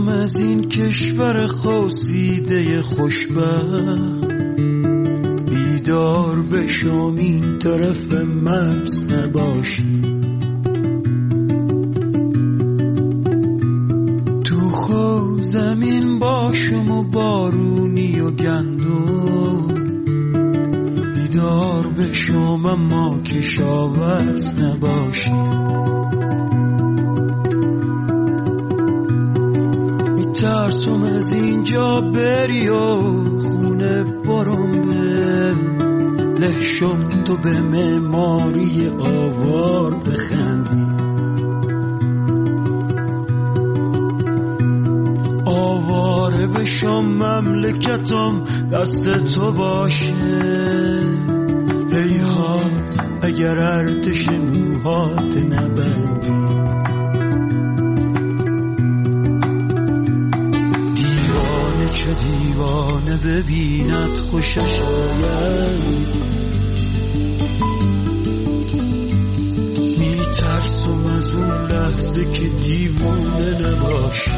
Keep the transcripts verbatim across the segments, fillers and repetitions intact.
ترسم از این کشور خواسیده خوشبخت، بیدار بشم این طرف مرز نباشی. تو خو زمین باشم و بارونی و گندم، بیدار بشم اما کشاورز نباشی. ترسم از اینجا بری و خونه برم به لحشم، تو به معماری آوار بخندی. آواره بشم مملکتم دست تو باشه، هیهات اگر ارتش موهات نبندی. چه دیوانه ببیند خوشش آید، میترسم از اون لحظه که دیوانه نباشی.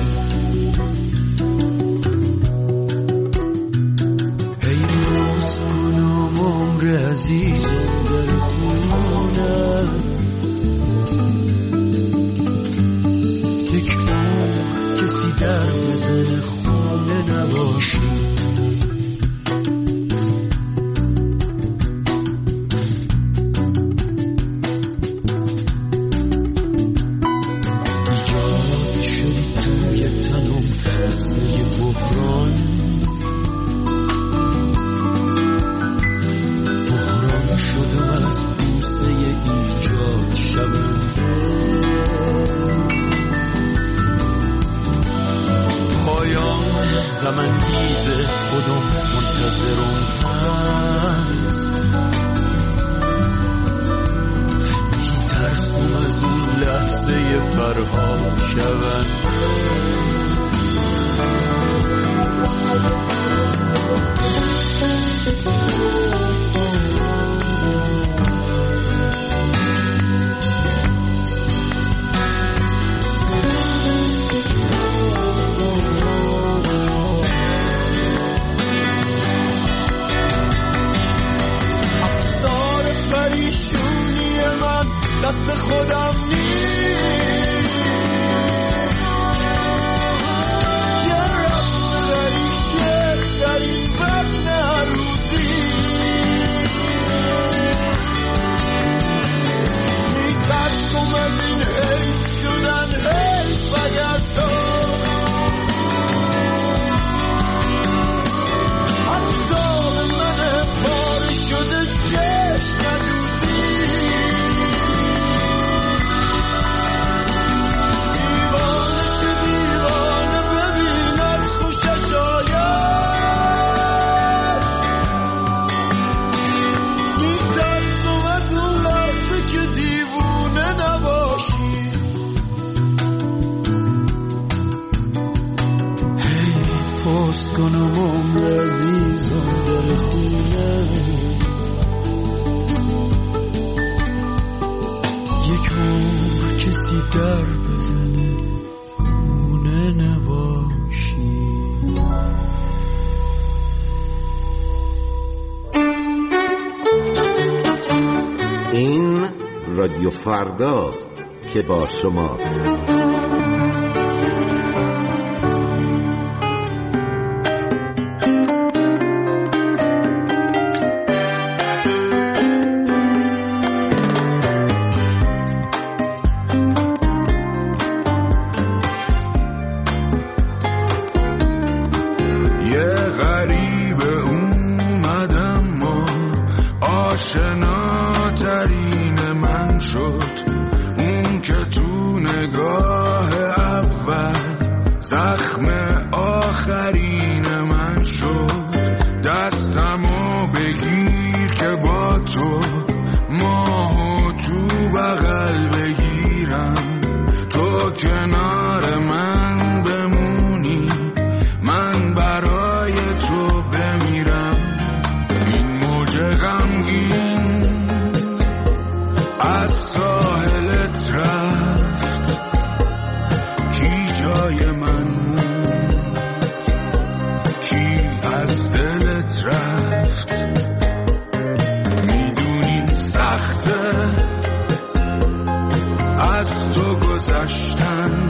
هی روز کنم عمر عزیزم در خونه، یک عمر کسی در بزنه خونه نباشی. ایجاد شدی توی تنم مثل یه بحران، بحران شدم از بوسه ایجاد شونده. پایان غم انگیز خودم منتظرم هست، میترسم از اون لحظه فرها شونده. دست خودم نیست، جرم داری شیخ در این وزن عروضی. میترسم از این حیف شدن حیف اگر تو حتی من پاره شده چشم ندوزی. کنم عمر عزیزم در خونه، یک عمر کسی در بزنه خونه نباشی. این رادیو فرداست که با شماست. جای من رفت. میدونی سخته از تو گذشتن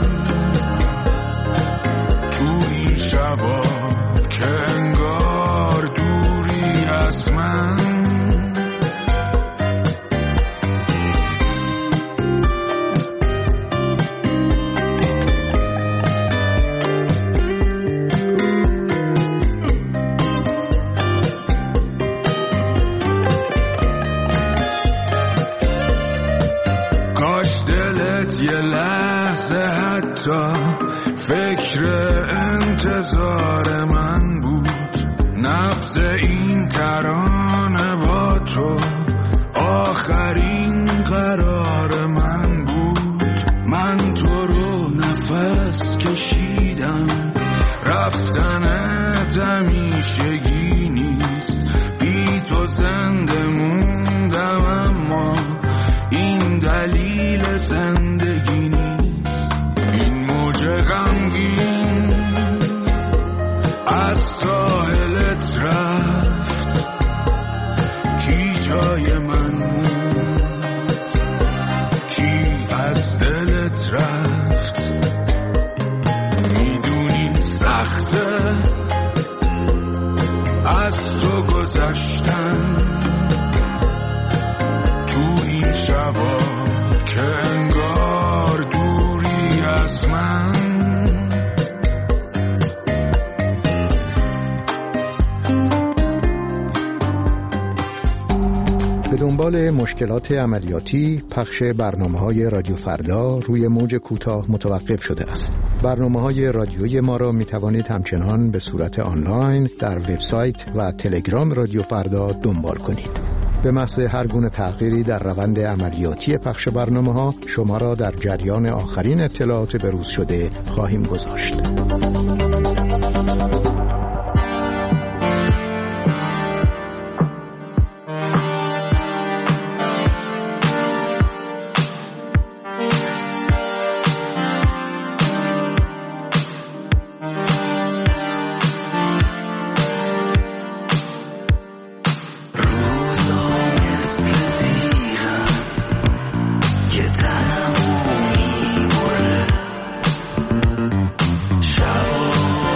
تو این شبا که انگار دوری از من. یه لحظه حتی فکر انتظار من بود، نبض این ترانه با تو آخرین قرار من بود. من تو رو نفس کشیدم، رفتنت همیشگی نیست، بی تو زنده موندم اما این دلیل زندگی نیست. این موج غمگین از ساحلت رفت، کی جای من موند، کی از دلت رفت. میدونی سخته از تو گذشتن تو این شبا که انگار دوری از من. به دنبال مشکلات عملیاتی پخش برنامه‌های رادیو فردا روی موج کوتاه متوقف شده است. برنامه‌های رادیویی ما را می‌توانید همچنان به صورت آنلاین در وبسایت و تلگرام رادیو فردا دنبال کنید. به محض هر گونه تغییری در روند عملیاتی پخش برنامه‌ها شما را در جریان آخرین اطلاعات بروز شده خواهیم گذاشت. شبا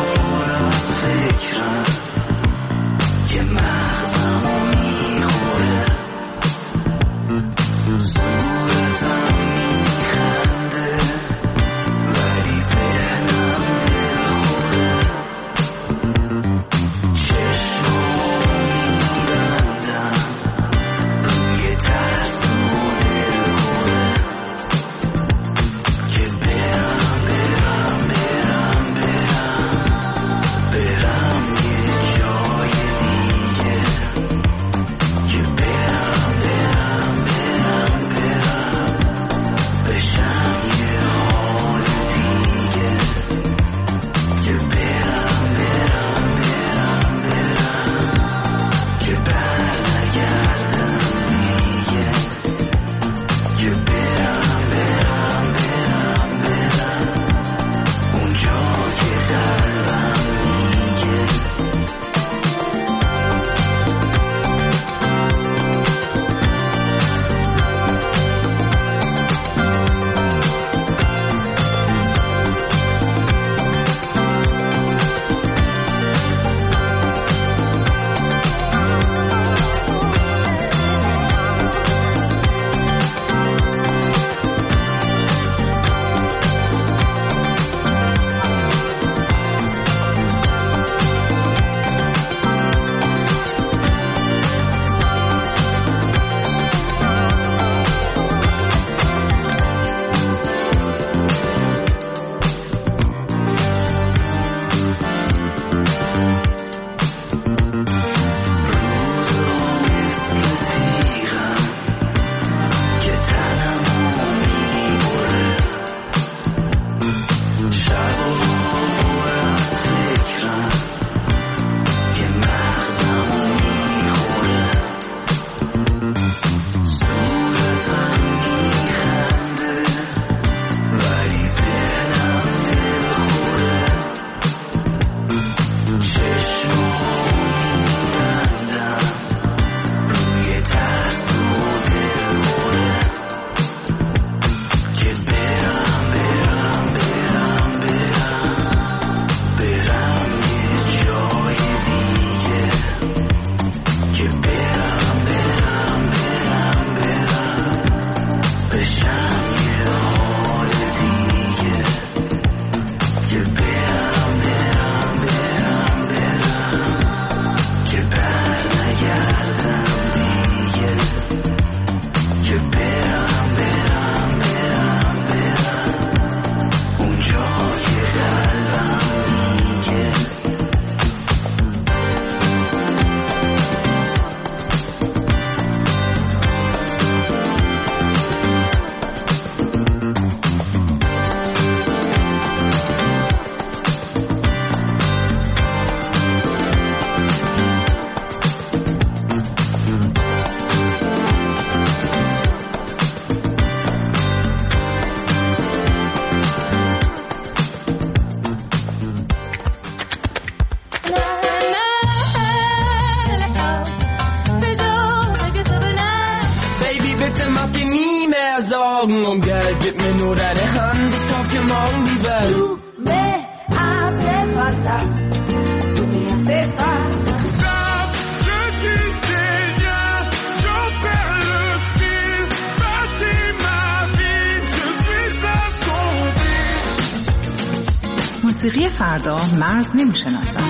morgen gelbet mir nur deine Hand, ich kauf dir morgen die Welt. Du me hace falta, du me hace falta. Stop, je disais rien, j'en perds le fil, bâtis ma vie, je suis assombri. موسیقی فردا مرز نمیشناسد.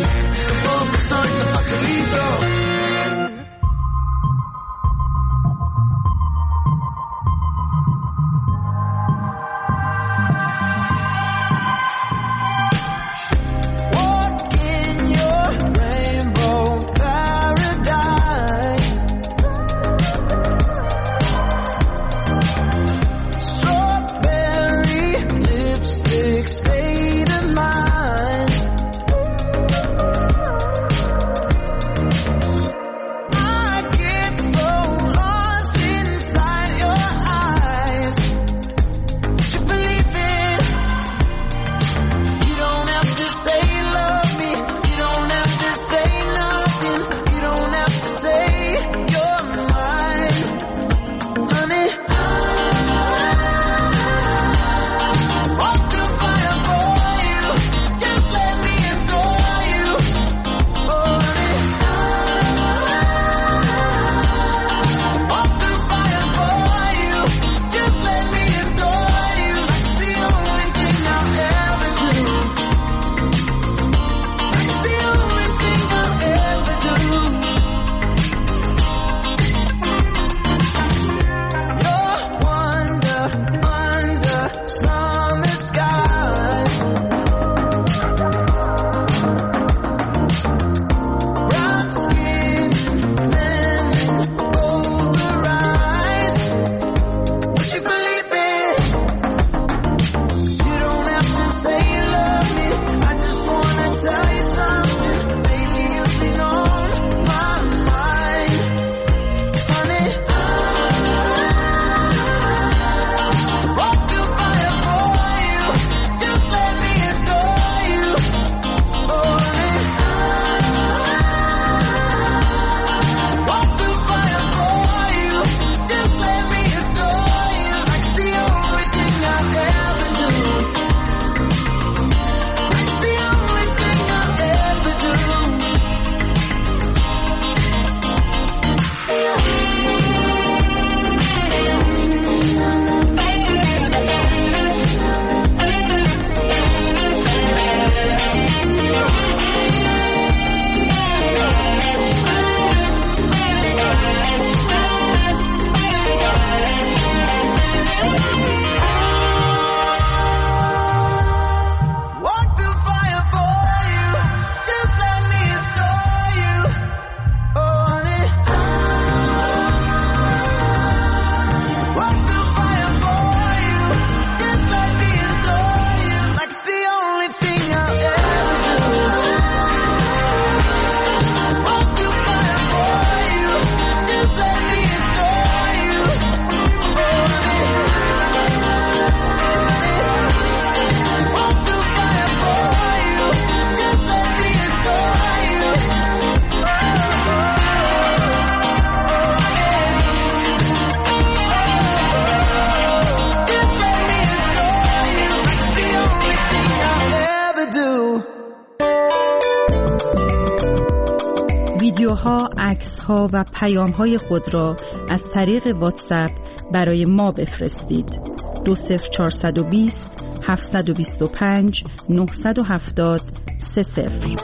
ویدیوها، عکس‌ها و پیام‌های خود را از طریق واتساپ برای ما بفرستید. دو صفر چهارصد و بیست هفتصد و بیست و پنج نهصد و هفتاد سه صفر.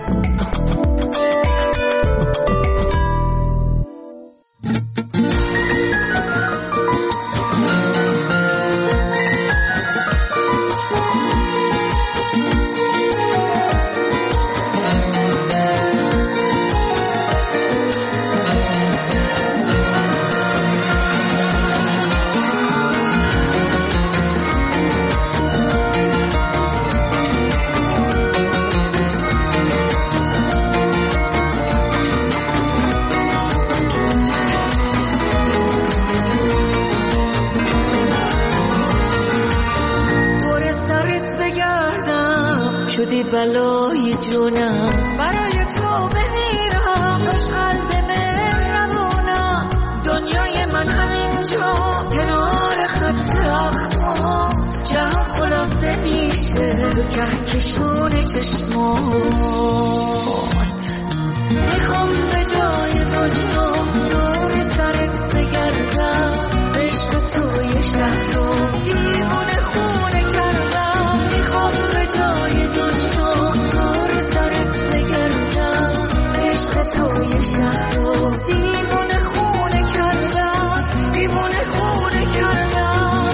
کهکشون چشمات. میخوام به جای دنیا دور سرت بگردم، عشق توی شهر رو دیوونه خونه کردم. میخوام به جای دنیا دور سرت بگردم، عشق توی شهر رو دیوونه خونه کردم، دیوونه خونه کردم.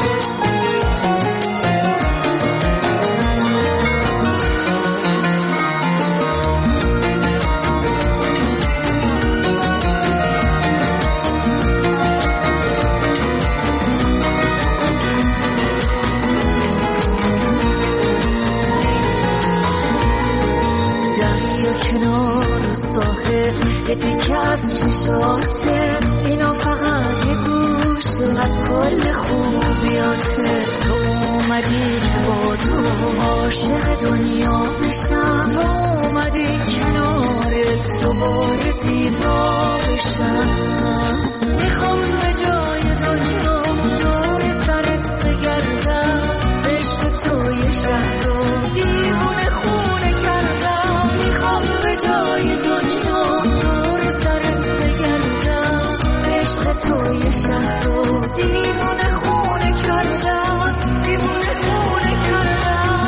کنار و ساحل یه تکه از چشاته، اینا فقط یه گوشه از کل خوبیاته. تو اومدی که با تو عاشق دنیا بشم، تو اومدی کنارت دوباره زیبا بشم. میخوام به جای دنیا دور سرت بگردم، عشق توی شهر رو دیوونه خونه کردم. میخوام به جای دنیا دور سرت بگردم، عشق توی شهر رو دیوونه خونه کردم، دیوونه خونه کردم.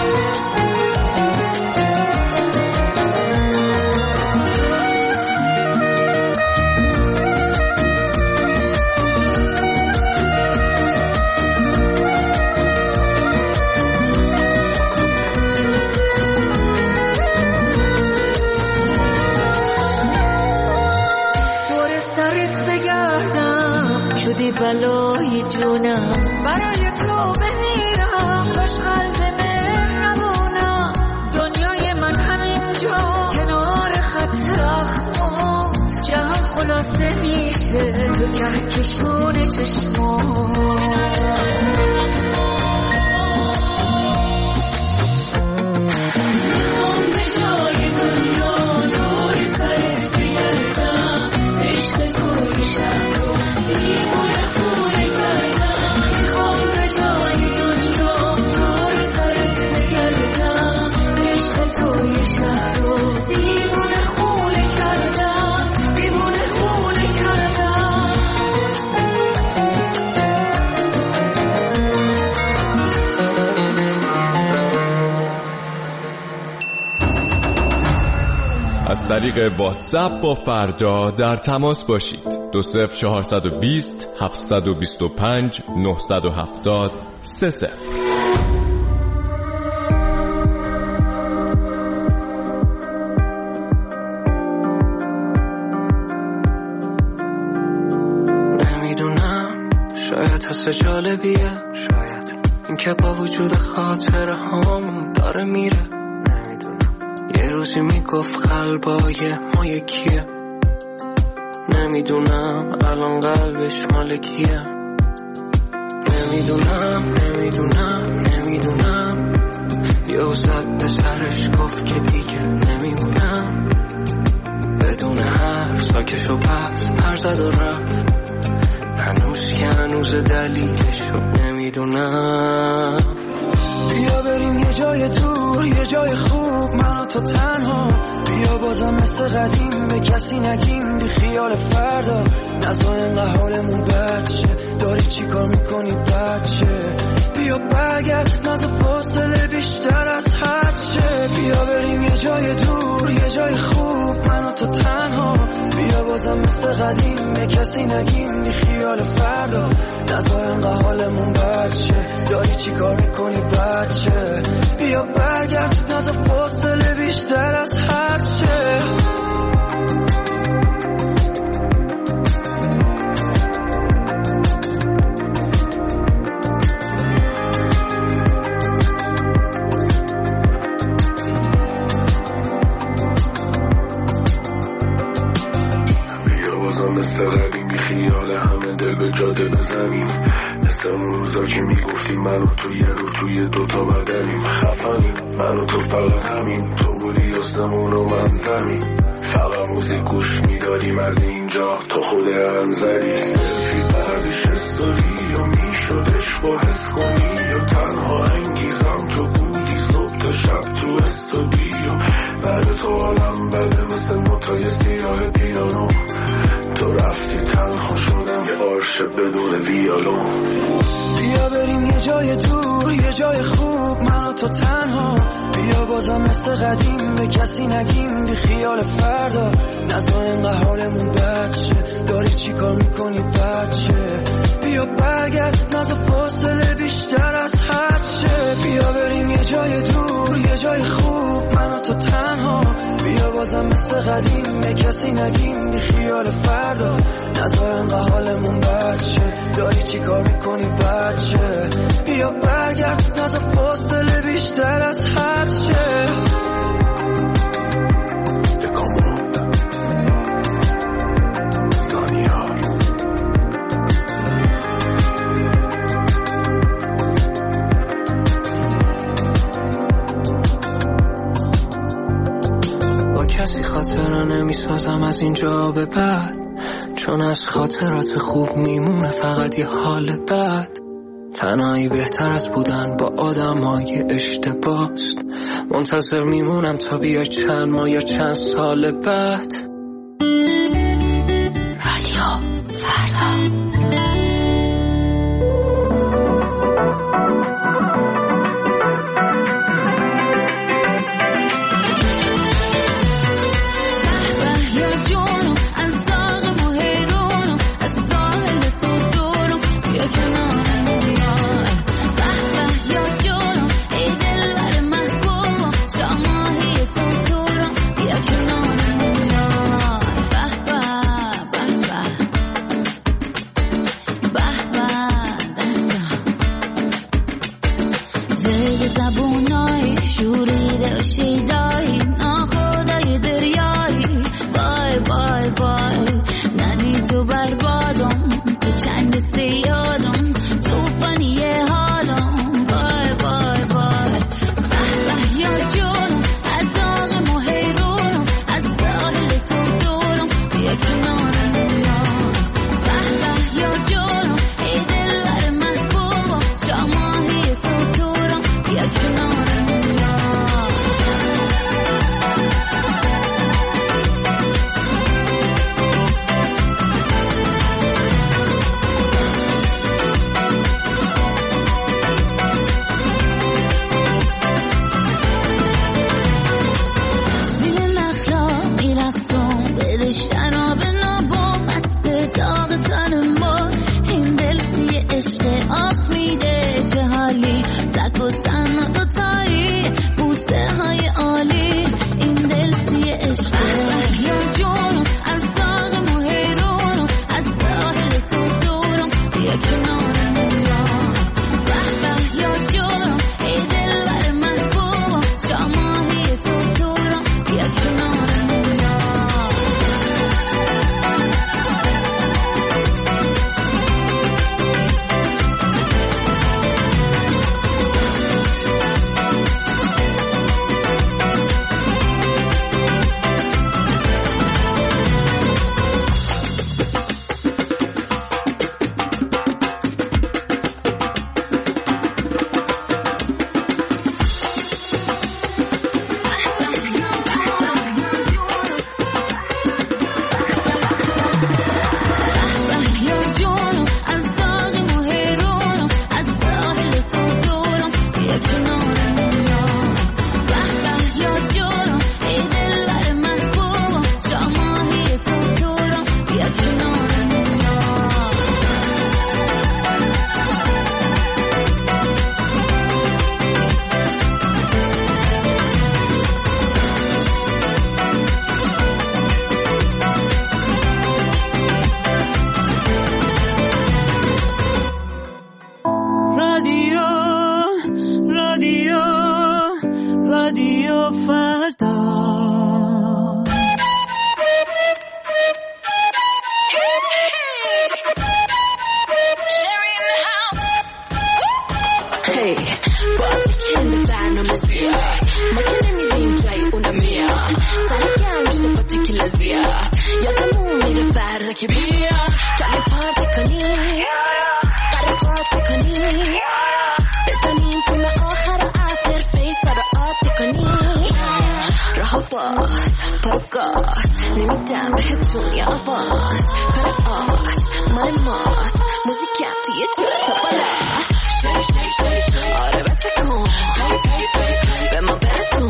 شدی بلای جونم، برای تو بمیرم، خوش قلب مهربونم. دنیای من همینجا کنار خط اخمات، جهان خلاصه میشه تو کهکشون چشمات. از طریق واتساپ با فردا در تماس باشید. دو صفر چهارصد و بیست هفتصد و بیست و پنج نهصد و هفتاد سه صفر. نمیدونم، شاید حس جالبیه، شاید این که با وجود خاطر هامون داره میره. یه روزی میگفت قلبای ما یکیه، نمیدونم الان قلبش مال کیه. نمیدونم نمیدونم نمیدونم، یه زد به سرش گفت که دیگه نمیمونم. بدون حرف ساکش و پس پر زد و رفت، هنوز که هنوز دلیلشو نمیدونم. بیا بریم یه جای دور، یه جای خوب، من و تو تنها. بیا بازم مثل قدیم به کسی نگیم، بی خیال فردا. نزا اینقدر حالمون بچه، داری چی کار میکنی بچه؟ بیا برگرد، نزا فاصله بیشتر از هرچه. بیا بریم یه جای دور، یه جای خوب، من و تو تنها. بیا بازم مثل قدیم به کسی نگیم، بی خیال فردا. نزا اینقدر حالمون بچه، داری چی کار میکنی بچه؟ بیا برگرد، نزا فاصله بیشتر از هرچه. مثل قدیم بی خیال همه دل به جاده بزنیم، مثل اون روزا که میگفتیم من و تو یه رو توی دوتا بدنیم. خفنیم من و تو فقط همین، تو بودی آسمون و من زمین. فقط موزیک گوش میدادیم از اینجا تا خود انزلی. سلفی بعدش استوری و میشدش با حس کنی، یا تنها انگیزم تو بودی تا شب تو استودیو، بعد تو حالم بده مثل نوتای سیاه پیانو. تو رفتی تنها شدم یه عاشق بدون ویالون. بیا بریم یه جای دور، یه جای خوب، من و تو تنها. بیا بازم مثل قدیم به کسی نگیم بی خیال فردا. نزا اینقدر حالمون بچه، داری چی کار میکنی بچه؟ بیا برگرد، نزا فاصله بیشتر از حد شه. بیا بریم یه جای دور، یه جای خوب، من و تو تنها. بیا بازم مثل قدیم به کسی نگیم بی خیال فردا. نزا اینقدر حالمون بچه، داری چی کار میکنی بچه؟ بیا برگرد، نزا فاصله بیشتر از حد شه. کسی خاطره نمیسازم از اینجا به بعد، چون از خاطرات خوب میمونه فقط یه حال بد. تنهایی بهتر از بودن با آدمای اشتباست. منتظر میمونم تا بیای چند ماه یا چند سال بعد. رادیو فردا. که بیا کمی پارتی کنی قرار پارتی کنی بزنیم فیلم آخر آفتر فیس رو آب پرگاز نمیدم به دنیا آواز کار آس مال ماست موزیکم توی جورت بالاست آره بتکن به ما برسون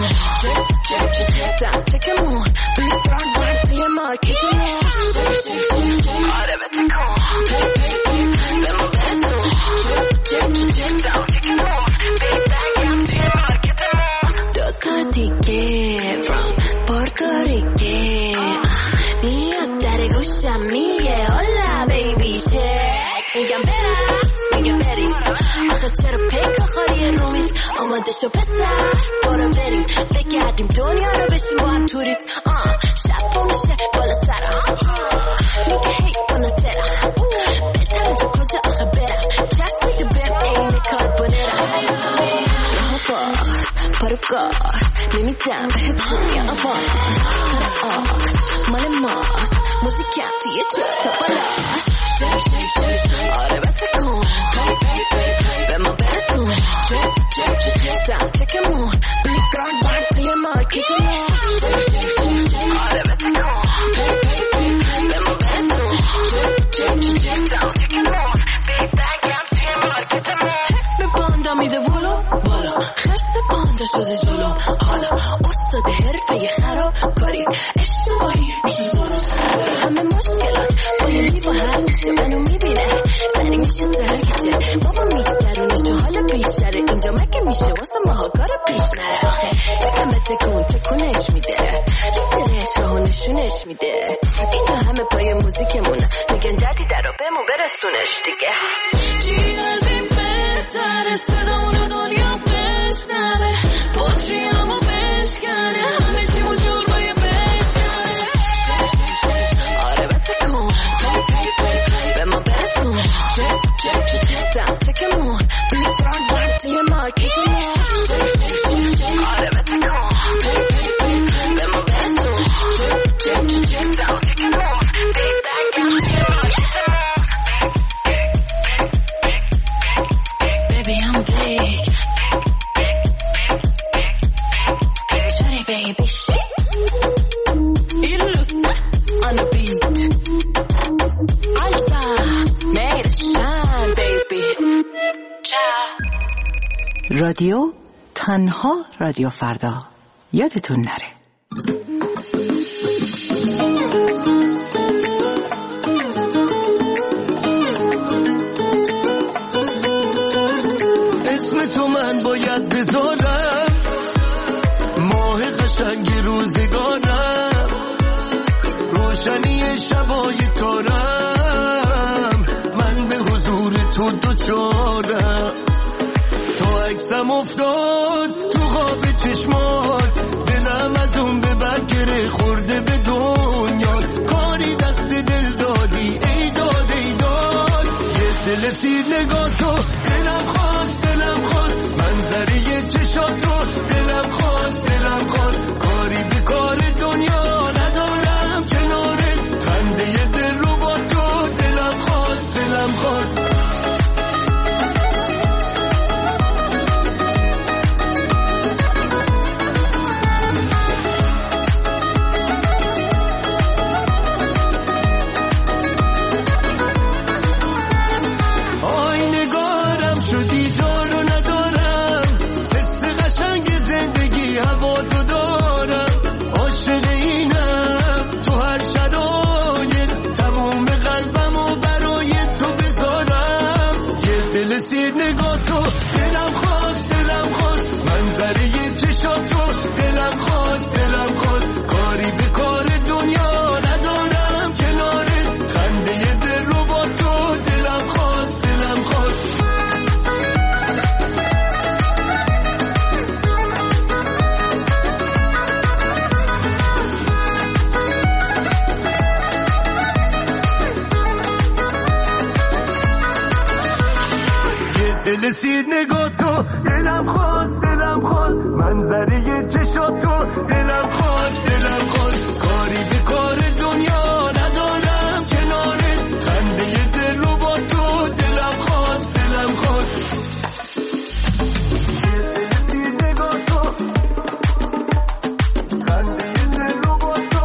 سمتکمون بیگ بران بران توی مارکتمون آره بتکن به ما برسون سمتکمون بیگ بران توی مارکتمون دوتا دیگه from پرکاریگه میاد در گوشم میگه هلا بیبی شک میگم برقص میگه بریز آخه چرا پیک آخری رومیز آماده شو پسر برو بریم بگردیم دنیا رو بشیم با هم توریست آه شب با میشه بالا سرم میگه هی بالا سرم بهتره تو کجا آخه برم کس میده بهم این کاربونرم راه باز پرگاز نمیدم به دنیا آواز کار آس مال ماست موزیکم توی جورت بالاست آره بتکن به ما برسون سمتکمون بیگ بران بران توی مارکتمون آره بتکن به ما برسون سمتکمون بیگ بران توی مارکتمون به پاندا میده بولو بالا خرس پاندا شده جلو حالا استاد حرفه خراب کاری اشتباهی میشی درست همه مشکلات با یه لیوا حل میشه منو میبینه سری میشه سرگیشه بابا میگذرونش تو حالا بیشتره اینجا مگه میشه واسه ماها کارا پیش نره آخه یکم به تکون تکونش میده لیدرش راهو نشونش میده اینا همه پای موزیکمونه میگن جدی در رو بهمون برسونش دیگه چی از این بهتره صدامونو دنیا بشنوه بطری همو بشکنه همه چی مجور باید بشکنه آره بتکن به ما برسون سمتکمون بیگ بران بران توی مارکتمون آره بتکن به ما برسون سمتکمون بیگ بران بران توی مارکتمون Baby I'm big Sorry baby shit Illusa on the beat Alza made it shine baby Ciao رادیو تنها رادیو فردا یادتون نره اسم تو من باید بذارم ماه قشنگ روزگارم روشنی شبای تارم من به حضور تو دوچارم تا عکسم افتاد تو خواب چشمات دلم از اون به برگره خورده به دنیا کاری دست دل دادی ای داد ای داد یه دل سیر نگاه تو دلم خواست دلم خواست منظره چشاتو دلم خواست دلم خواست کاری به کار دنیا ندارم کناره خنده دل رو با تو دلم خواست دلم خواست دل سیر نگاه تو دلم خواست دلم خواست منظره چشات تو دلم خواست دلم خواست کاری به کار دنیا ندارم کناره خنده دل رو با تو دلم خواست دلم خواست دل سیر نگاه تو خنده دل رو با تو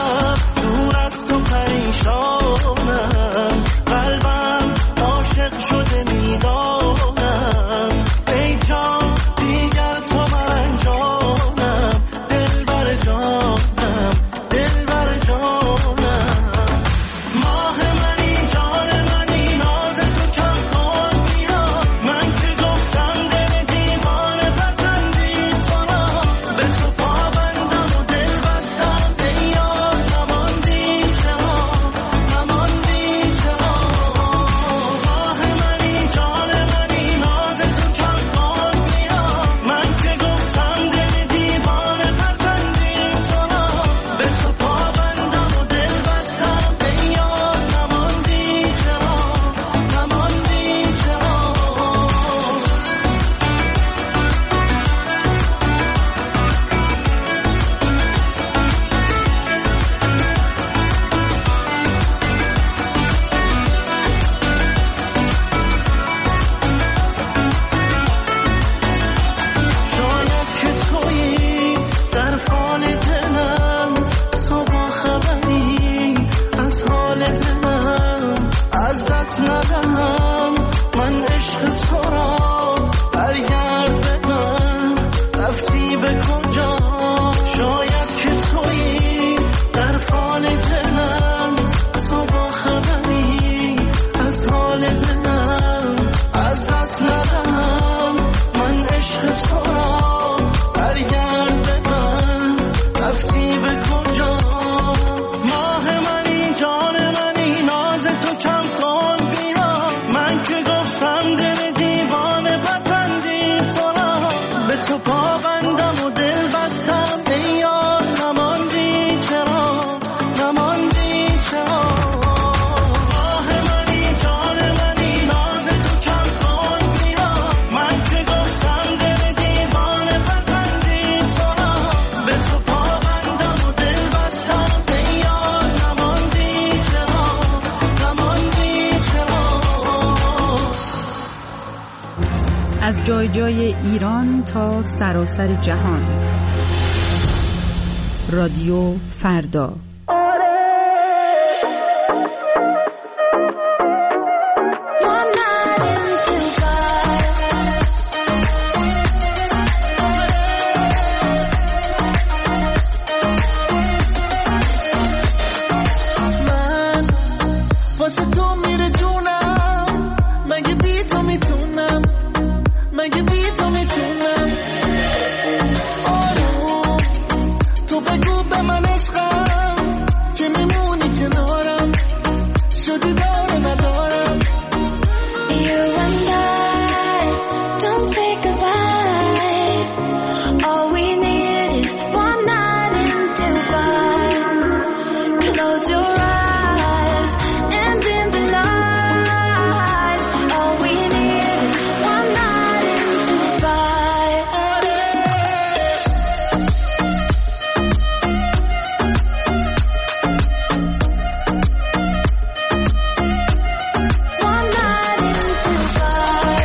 شب دور از تو پریشانم، قلبم عاشق شده میدانم، ای جان دیگر تو مرنجانم، دل بر جانم، دل بر جانم. ماه منی جان منی ناز تو کم کن بیا، من که گفتم دل دیوانه پسندی تو را، به تو پابندم و دل بستم ای یار، نماندی چرا نماندی چرا. ماه منی جان منی ناز تو کم کن بیا، من که گفتم دل دیوانه پسندی تو را، به تو پابندم و دل بستم ای یار، نماندی چرا نماندی چرا. شاید که تویی در فال دلم، تو با خبری از حال دلم، از دست ندهم من عشق تو را، برگرد به من رفتی به کجا. شاید که تویی در فال دلم، تو با خبری از حال دلم، از دست ندهم من عشق تو را، برگرد به من رفتی به کجا. ماه منی جان منی ناز تو کم کن بیا، من که گفتم دل دیوانه پسندی تو را، به تو پابندم و دل بستم ای یار، نماندی چرا نماندی چرا. ماه منی جان منی ناز تو کم کن بیا، من که گفتم دل دیوانه پسندی تو را، به تو پابندم و دل بستم ای یار، نماندی چرا نماندی چرا. از جای جای ایران تا سراسر جهان، رادیو فردا. من واسه تو میره جونم، مگه بی تو میتونم، مگه بی تو میتونم. آروم تو بگو به من عشقم، که میمونی کنارم، شدی داره ندارم. You and I, don't say goodbye. All we need is one night in Dubai. Close your eyes and in the lights. All we need is one night in Dubai. One night in Dubai.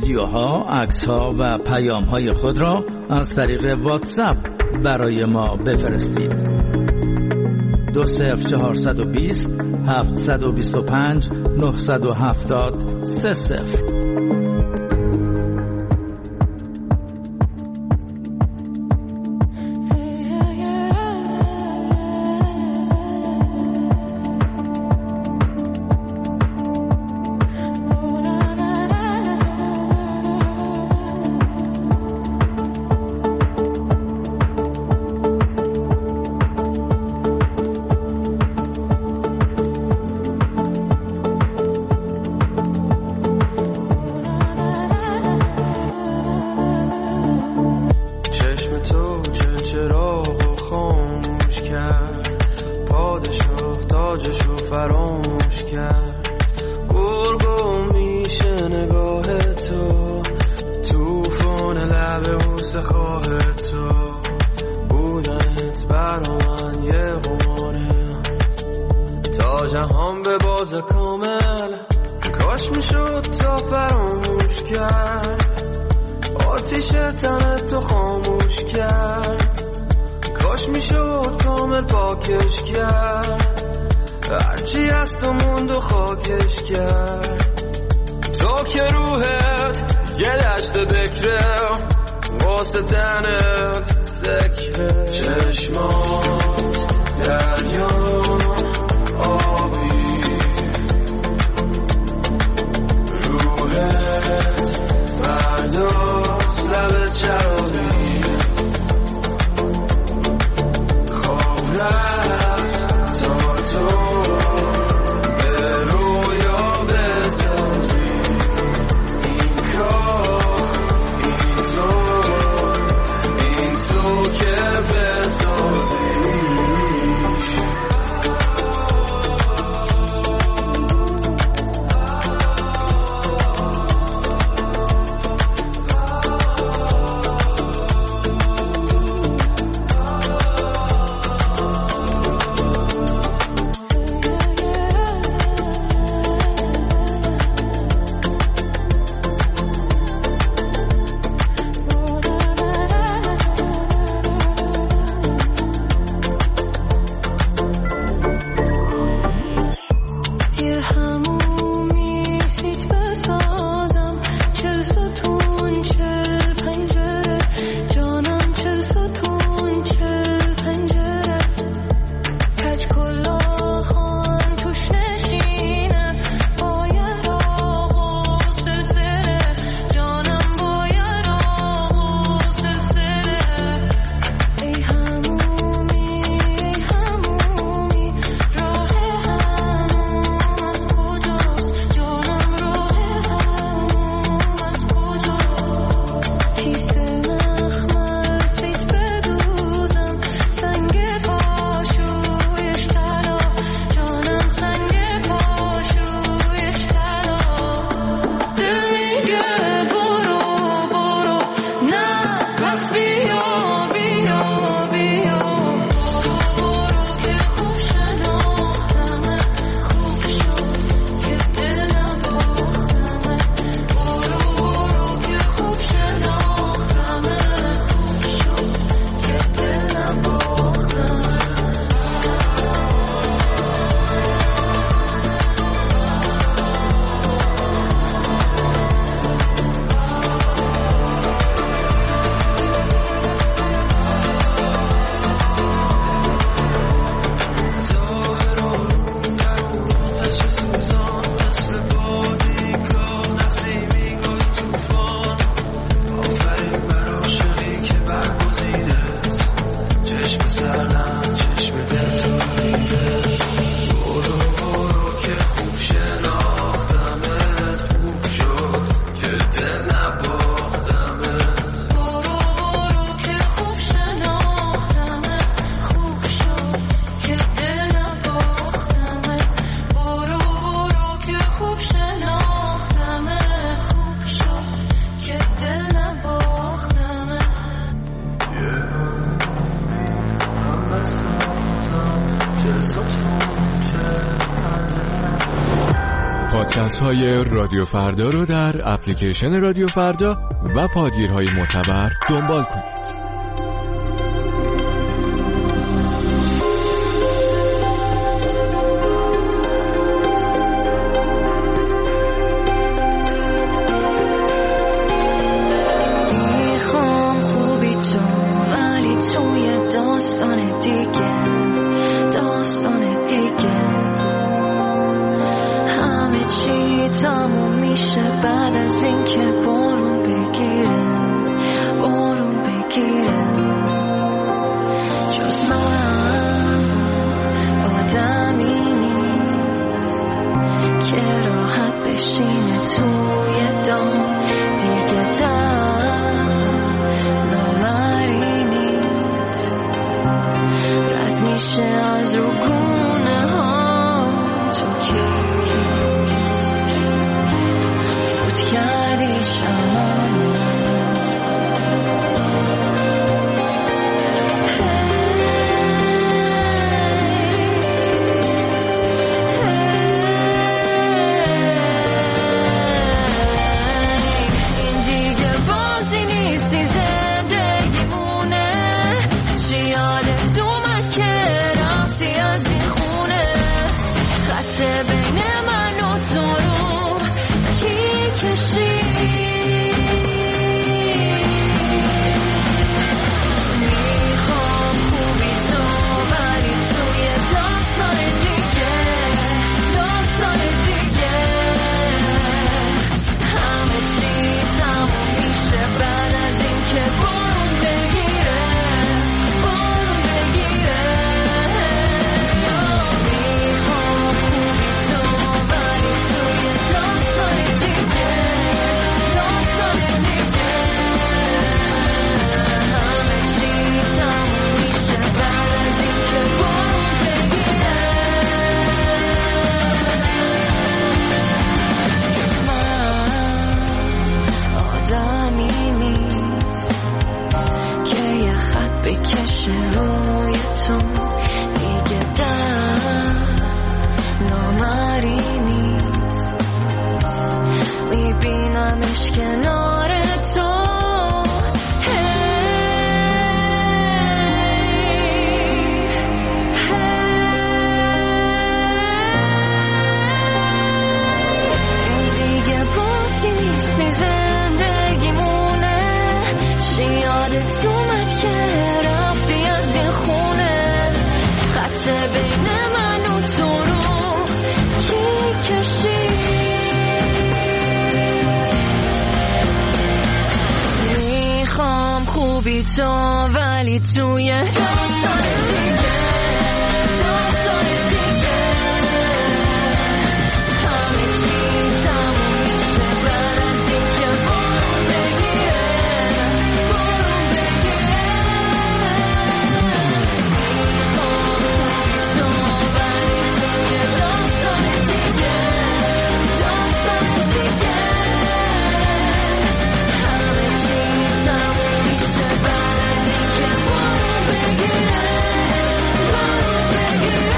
ویدیوها، عکس‌ها و پیام‌های خود را از طریق واتساپ برای ما بفرستید. دو صفر چهارصد و بیست هفتصد و بیست و پنج نهصد و هفتاد سه صفر. پادکست های رادیو فردا رو در اپلیکیشن رادیو فردا و پادگیرهای معتبر دنبال کنید. بی تو ولی توی داستان دیگه داستان دیگه همه چی تموم میشه بعد از این که بارون بگیره بارون بگیره بی تو ولی توی داستان دیگه داستان دیگه همه چی تموم میشه بعد از این که بارون بگیره بارون بگیره.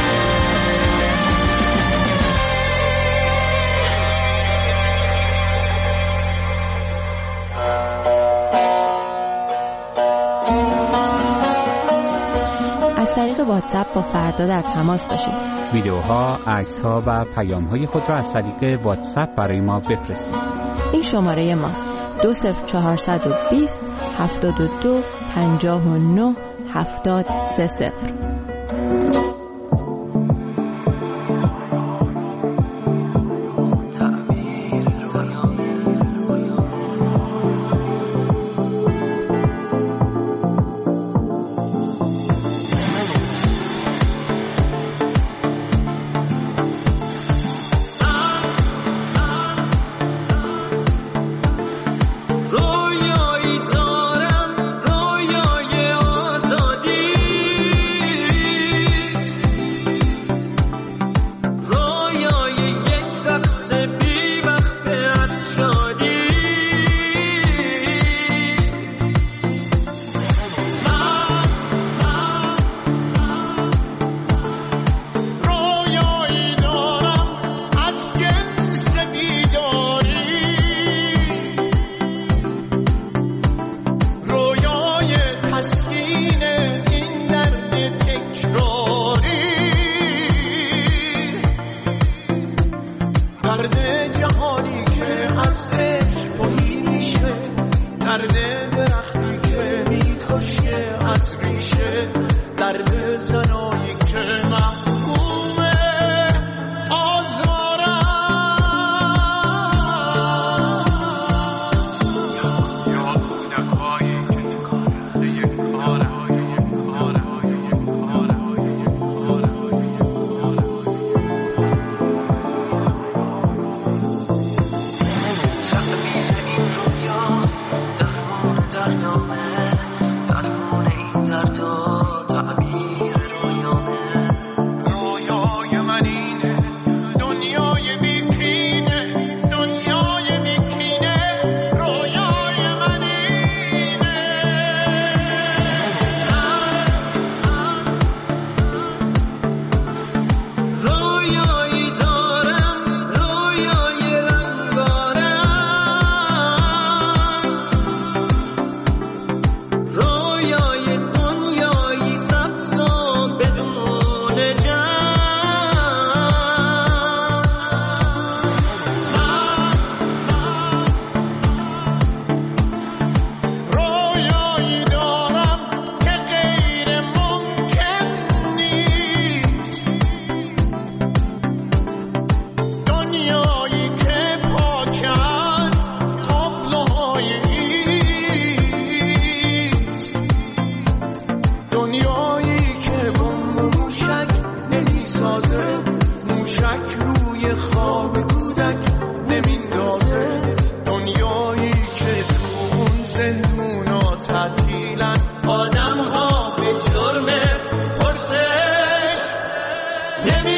از طریق واتساپ با فردا در تماس باشید. ویدیوها، عکس‌ها و پیام‌های خود را از طریق واتساپ برای ما بفرستید. این شماره ماست: دو صفر چهارصد و بیست هفتاد و دو پنجاه و نه هفتاد سه صفر. رویایی دارم رویای آزادی درد جهانی که از عشق تویی میشه، درد درختی که میخوشه از ریشه، درد زنایی که محکومه آزارم. یا کودکایی که تو کاره یک کاره نمی